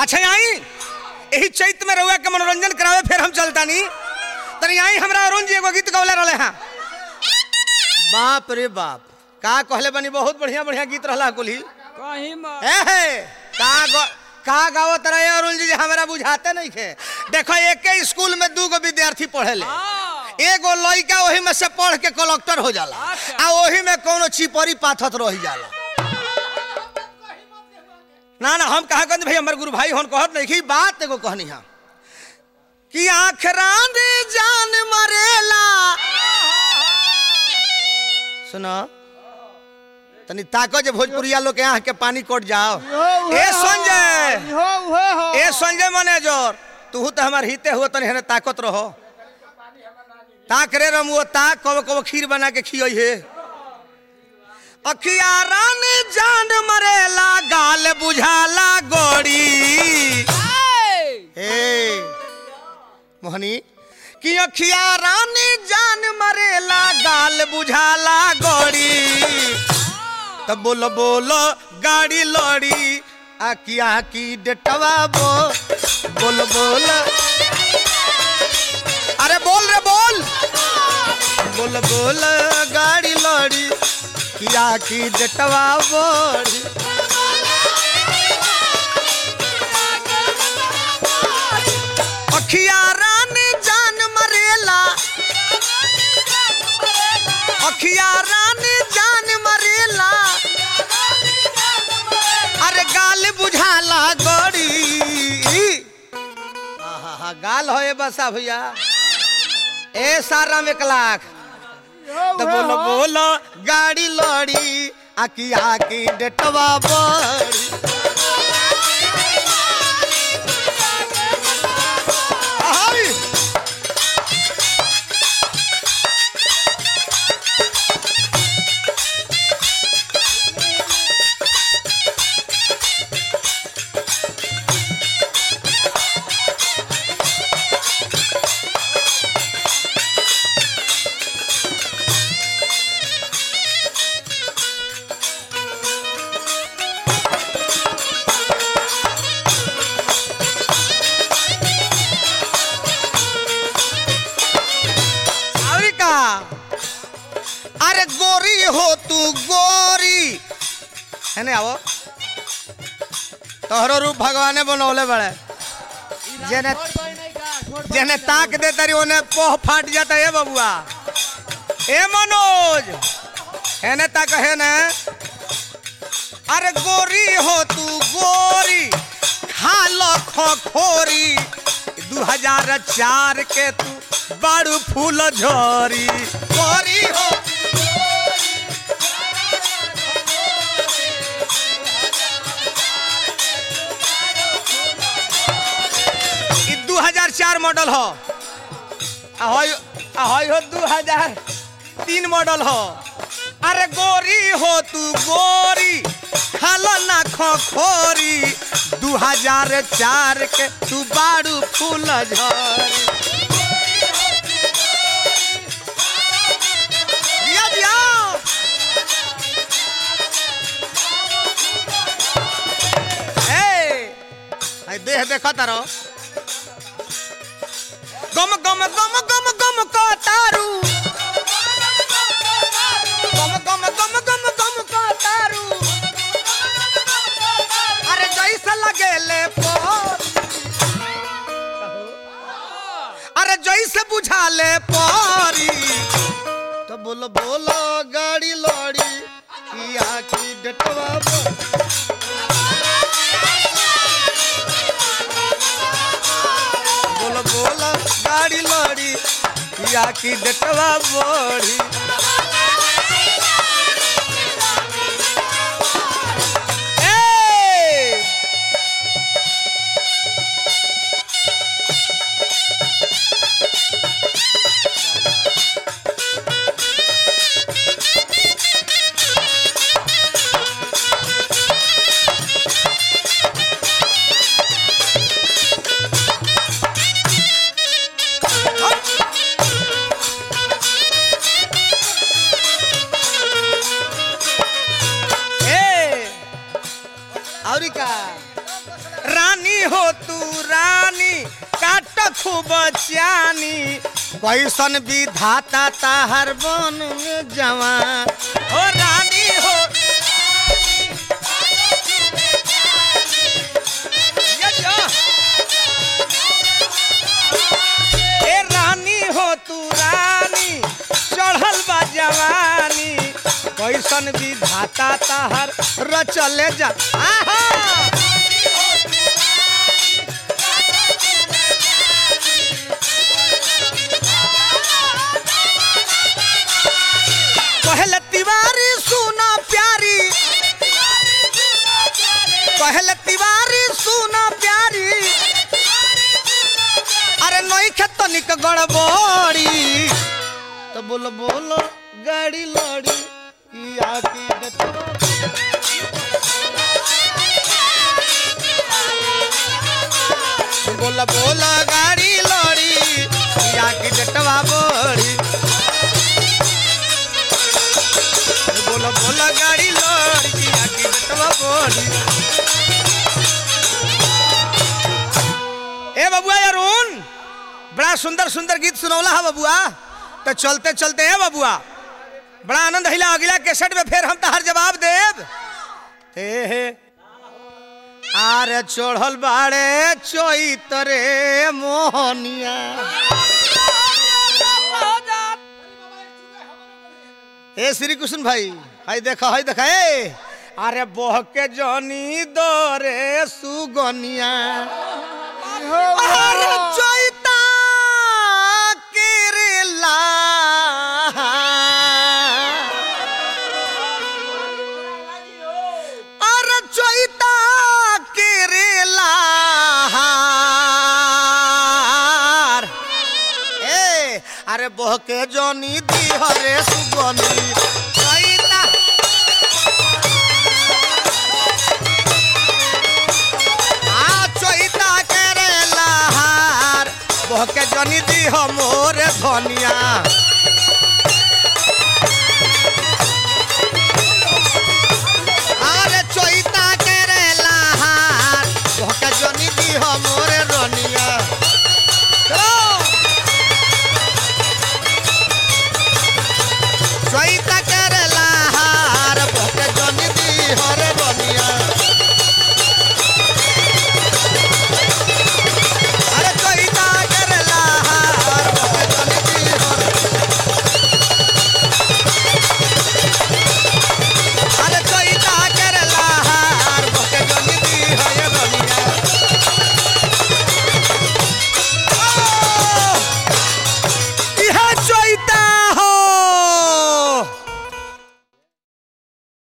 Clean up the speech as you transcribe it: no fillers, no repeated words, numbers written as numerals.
अच्छा आई यही चैत में रहुआ के मनोरंजन करावे फिर हम चलता नहीं तनी आई हमरा अरुण जी एगो गीत गौले रहे हैं। बाप रे बाप का कहले बनी बहुत बढ़िया बढ़िया गीत रहला कुली कहीं का गावत रहे अरुण जी हमरा बुझाते नहीं खे। देखो एक स्कूल में 2 गो विद्यार्थी पढ़ेले एगो लड़का वही में से पढ़ के कलेक्टर हो जाला आ वही में कोनो चिपरी पाथत रह जाला। ना ना हम कहा भाई हमारे गुरु भाई हम कहत नहीं की बात एगो कहनी है कि आँख रांधे जान मरेला। सुनो तनी ताको जे भोजपुरिया लोग के आँख के पानी कोट जाओ। ए संजय मैनेजर तू तो हमारे हिते हुआ तनी हने ताकत रहो ताक रे रमुओ ताक कब कब खीर बना के खियो हे। अखिया रानी जान मरेला गाल बुझाला गोड़ी हे मोहनी कि अखिया रानी जान मरेला गाल बुझाला गोड़ी तब बोलो बोलो गाड़ी लड़ी आकिया की डेटवा बोल बोल अरे बोल रे बोल बोल बोल गाड़ी लड़ी किया की डेटवा बोड़ी अखिया रानी जान मरेला अखिया रानी जान मरेला अरे गाल बुझाला गोड़ी हाँ गाल हो बसा भैया ए सारा में 1 लाख तो बोलो बोलो गाड़ी लड़ी आकिया की डेटवा बड़ी अरे गोरी हो तू गोरी है ना आवो तोहरो रूप भगवाने बनौले बड़े जेने जेने ताक दे तारी ओने पोह फाट जाता है बबुआ। ए मनोज है ने ताक है ना अरे गोरी हो तू गोरी खालो खोखोरी 2004 के तू बारू फूल झोरी गोरी हो 2004 मॉडल हो हो 2003 मॉडल हो। अरे गोरी हो तू गोरी खालो ना खोखोरी 2004 के तू बारू फूल झोरी देह देखा तारो गम गम गम गम गम का तारू गम गम गम गम गम का तारू अरे जैसे लगेले अरे जैसे बुझाले पारी तो बोलो बोलो गाड़ी लड़ी किया की डटवा बोलो बोलो गाड़ी लड़ी या की डटवा बोड़ी तू रानी काट खूब चानी कैसन विधाता ताहर बन में जवान हो रानी हो ए रानी हो तू रानी चढ़ल बा जवानी कैसन विधाता ताहर रचले जा आहा कहले तिवारी सुना प्यारी कहले तिवारी सुना प्यारी अरे नई खेत निक गड़बड़ी तो बोलो बोलो गाड़ी लड़ी किया की बोला बोला गाड़ी लड़ी किया की डटवा बड़ी बोला बोला गाड़ी लड़ी किया की डटवा बड़ी ए बबुआ अरुण बड़ा सुंदर सुंदर गीत सुनौला है बबुआ तो चलते चलते है बबुआ बड़ा आनंद हिला अगला कैसेट में फिर हम तहर जवाब देव हे आरे चढ़ल बाड़े चैतरे मोहनिया ए श्री कृष्ण भाई हाय देखा ए अरे बह के जनी दरे सुगनिया अरे चैता केरला अरे चैता केरला ए अरे बह के जनी दिहरे सुगनी चैता चैता केरला बह के जनी दिह मोरे धनिया अरे चैता केरला बह के जनी दिह मोरे